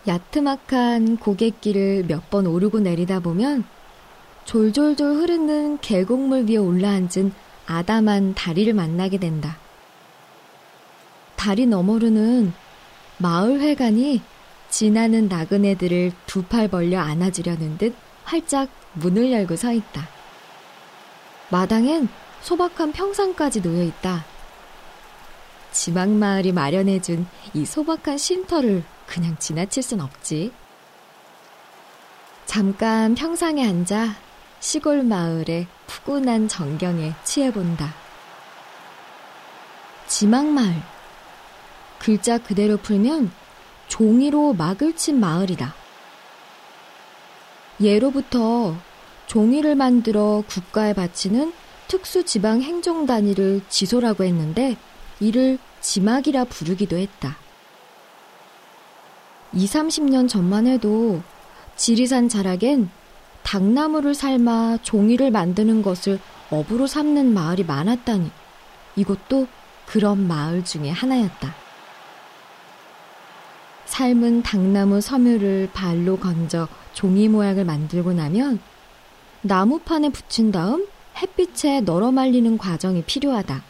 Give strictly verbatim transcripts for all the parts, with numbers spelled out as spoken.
야트막한 고갯길을 몇 번 오르고 내리다 보면 졸졸졸 흐르는 계곡물 위에 올라앉은 아담한 다리를 만나게 된다. 다리 너머로는 마을 회관이 지나는 나그네들을 두 팔 벌려 안아주려는 듯 활짝 문을 열고 서 있다. 마당엔 소박한 평상까지 놓여 있다. 지막마을이 마련해준 이 소박한 쉼터를 그냥 지나칠 순 없지. 잠깐 평상에 앉아 시골 마을의 푸근한 정경에 취해본다. 지막마을. 글자 그대로 풀면 종이로 막을 친 마을이다. 예로부터 종이를 만들어 국가에 바치는 특수지방행정단위를 지소라고 했는데 이를 지막이라 부르기도 했다. 이삼십 년 전만 해도 지리산 자락엔 당나무를 삶아 종이를 만드는 것을 업으로 삼는 마을이 많았다니 이것도 그런 마을 중에 하나였다. 삶은 당나무 섬유를 발로 건져 종이 모양을 만들고 나면 나무판에 붙인 다음 햇빛에 널어 말리는 과정이 필요하다.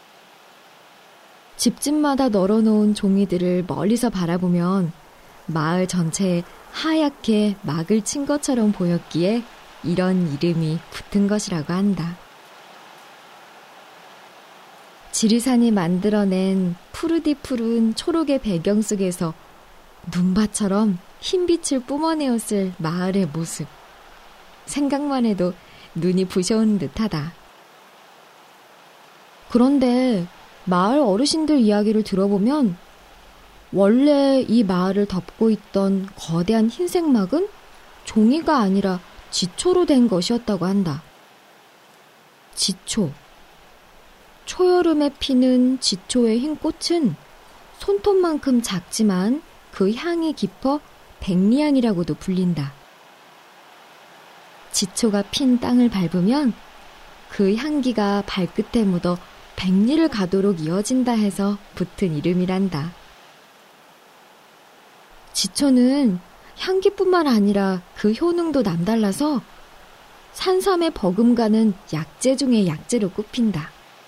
집집마다 널어놓은 종이들을 멀리서 바라보면 마을 전체에 하얗게 막을 친 것처럼 보였기에 이런 이름이 붙은 것이라고 한다. 지리산이 만들어낸 푸르디 푸른 초록의 배경 속에서 눈밭처럼 흰빛을 뿜어내었을 마을의 모습. 생각만 해도 눈이 부셔오는 듯하다. 그런데 마을 어르신들 이야기를 들어보면 원래 이 마을을 덮고 있던 거대한 흰색 막은 종이가 아니라 지초로 된 것이었다고 한다. 지초. 초여름에 피는 지초의 흰 꽃은 손톱만큼 작지만 그 향이 깊어 백리향이라고도 불린다. 지초가 핀 땅을 밟으면 그 향기가 발끝에 묻어 백리를 가도록 이어진다 해서 붙은 이름이란다. 지초는 향기뿐만 아니라 그 효능도 남달라서 산삼에 버금가는 약재 중에 약재로 꼽힌다.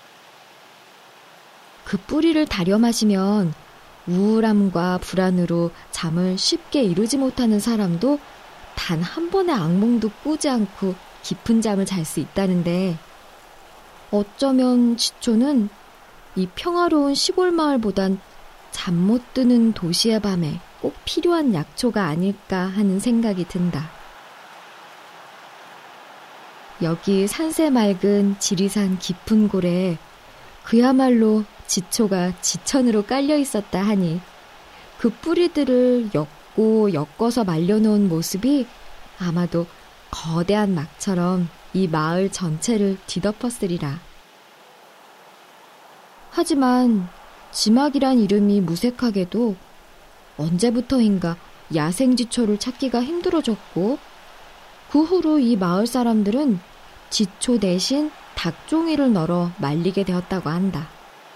그 뿌리를 다려 마시면 우울함과 불안으로 잠을 쉽게 이루지 못하는 사람도 단 한 번의 악몽도 꾸지 않고 깊은 잠을 잘 수 있다는데 어쩌면 지초는 이 평화로운 시골 마을보단 잠 못 드는 도시의 밤에 꼭 필요한 약초가 아닐까 하는 생각이 든다. 여기 산세 맑은 지리산 깊은 골에 그야말로 지초가 지천으로 깔려 있었다 하니 그 뿌리들을 엮고 엮어서 말려놓은 모습이 아마도 거대한 막처럼 이 마을 전체를 뒤덮었으리라. 하지만 지막이란 이름이 무색하게도 언제부터인가 야생지초를 찾기가 힘들어졌고 그 후로 이 마을 사람들은 지초 대신 닭종이를 널어 말리게 되었다고 한다.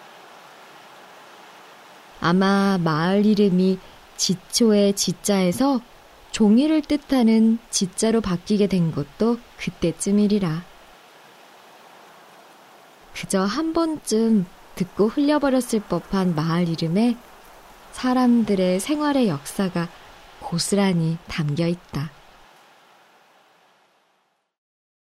아마 마을 이름이 지초의 지자에서 종이를 뜻하는 지자로 바뀌게 된 것도 그때쯤이리라. 그저 한 번쯤 듣고 흘려버렸을 법한 마을 이름에 사람들의 생활의 역사가 고스란히 담겨 있다.